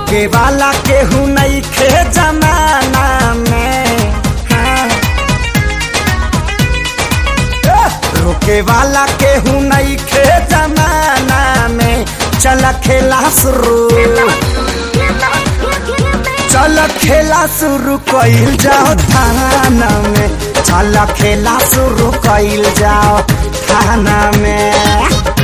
रोके वाला केहू नहीं खे जमाना में। हाँ। रोके वाला केहू नहीं खे जमाना में। चल खेला शुरू, चल खेला शुरू कइल जाओ थाना में। चल खेला शुरू कइल जाओ थाना में।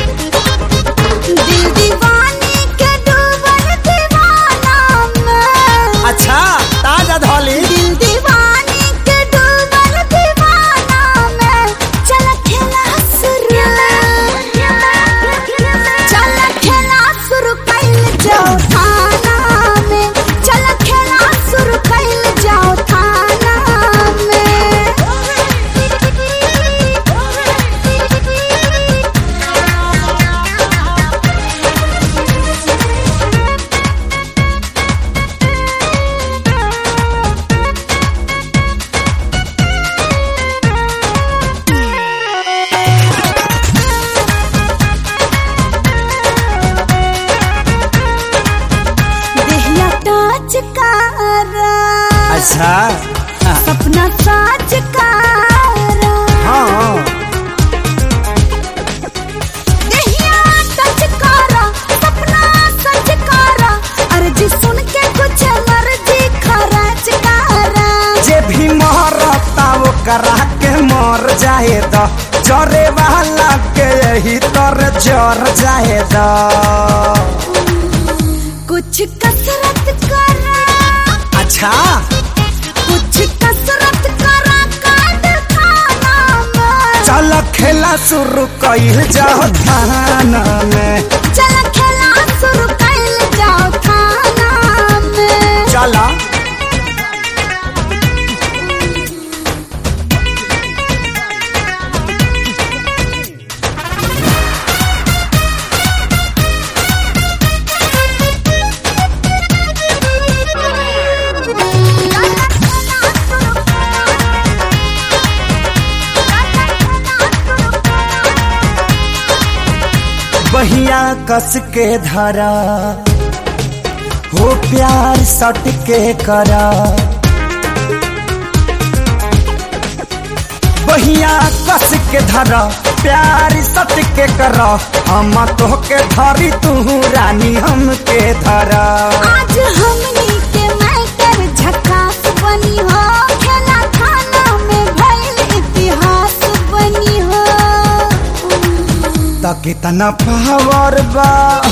दिल दीवानी के डूबल दीवाना में। अच्छा ताजा धौली। दिल दीवानी के डूबल दीवाना में। चल खेला शुरू, चल खेला शुरू कइल जाओ थाना में। चल खेला शुरू कइल जाओ थाना में। देहिया टच करा, अच्छा सपना साच करा। हाँ देहिया टच करा, सपना सच करा। अर्जी सुन के कुछ मर्जी खर्च करा। जे भी मरता वो करा के मर जाए द। जरे वाला के यही तर जर जाए द। कुछ कसरत करा, अच्छा कुछ कसरत करा काट खाना में। चल खेला शुरू कइल जाओ थाना में। चल खेला शुरू कइल जाओ थाना में। चला बहिया कस के धरा हो प्यार सट के करा। बहिया कस के धरा प्यार सट के करा। हम तो के धरी तू रानी हम के धरा। आज हमनी के मैटर झकास बनी हो। खेला खाना में भइल इतिहास बनी हो। त कितना पावर बा,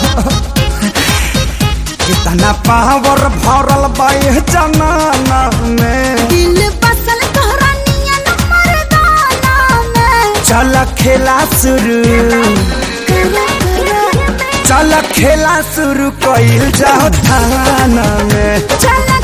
कितना पावर भरल बा ये जमाना में। दिल बसल तोहरा नियन मर्दाना में। चल खेला शुरू, करा करा, चल खेला शुरू कइल जाओ थाना में। चल